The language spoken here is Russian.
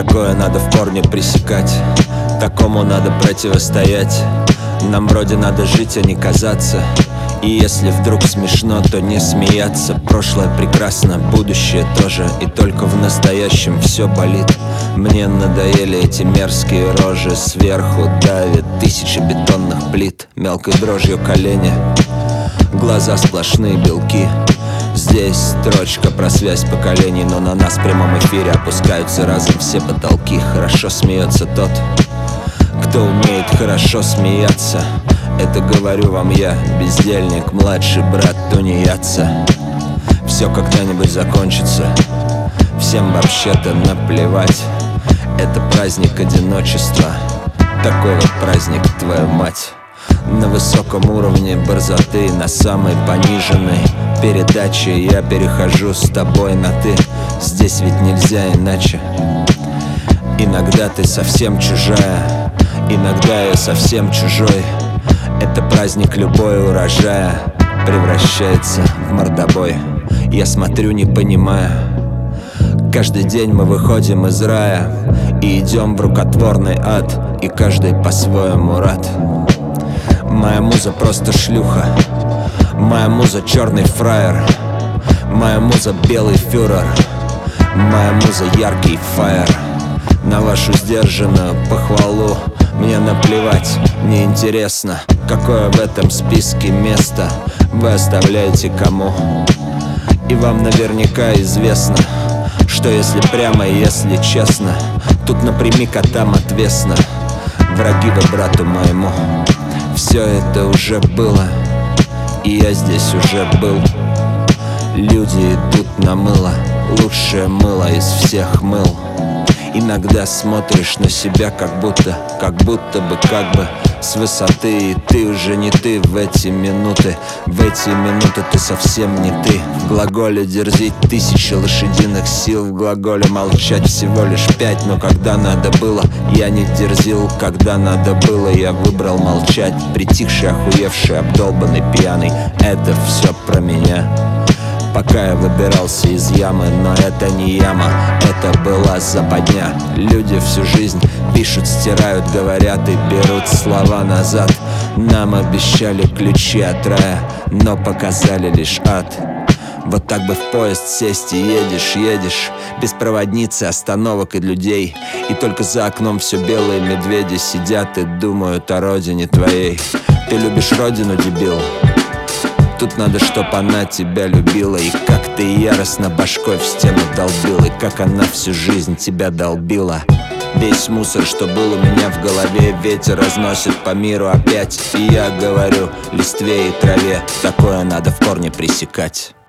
Такое надо в корне пресекать, такому надо противостоять. Нам вроде надо жить, а не казаться. И если вдруг смешно, то не смеяться. Прошлое прекрасно, будущее тоже. И только в настоящем все болит. Мне надоели эти мерзкие рожи. Сверху давит тысячи бетонных плит. Мелкой дрожью колени, глаза сплошные белки. Здесь строчка про связь поколений, но на нас в прямом эфире опускаются разом все потолки. Хорошо смеется тот, кто умеет хорошо смеяться. Это говорю вам я, бездельник, младший брат тунеядца. Все когда-нибудь закончится, всем вообще-то наплевать. Это праздник одиночества, такой вот праздник, твою мать. На высоком уровне борзоты, на самой пониженной передаче я перехожу с тобой на ты. Здесь ведь нельзя иначе. Иногда ты совсем чужая, иногда я совсем чужой. Это праздник любой урожая превращается в мордобой. Я смотрю, не понимая. Каждый день мы выходим из рая и идем в рукотворный ад, и каждый по-своему рад. Моя муза просто шлюха, моя муза черный фраер, моя муза белый фюрер, моя муза яркий фаер. На вашу сдержанную похвалу мне наплевать, мне интересно, какое в этом списке место вы оставляете кому. И вам наверняка известно, что если прямо, если честно, тут напрямик, а там отвесно. Враги вы брату моему. Все это уже было, и я здесь уже был. Люди идут на мыло, лучшее мыло из всех мыл. Иногда смотришь на себя, как будто бы с высоты. И ты уже не ты в эти минуты. В эти минуты ты совсем не ты. В глаголе дерзить 1000 лошадиных сил. В глаголе молчать всего лишь 5. Но когда надо было, я не дерзил. Когда надо было, я выбрал молчать. Притихший, охуевший, обдолбанный, пьяный. Это все про меня. Пока я выбирался из ямы, но это не яма, это была западня. Люди всю жизнь пишут, стирают, говорят и берут слова назад. Нам обещали ключи от рая, но показали лишь ад. Вот так бы в поезд сесть и едешь без проводницы, остановок и людей. И только за окном все белые медведи сидят и думают о родине твоей. Ты любишь родину, дебил? Тут надо, чтоб она тебя любила. И как ты яростно башкой в стену долбил. И как она всю жизнь тебя долбила. Весь мусор, что был у меня в голове, ветер разносит по миру опять. И я говорю листве и траве, такое надо в корне пресекать.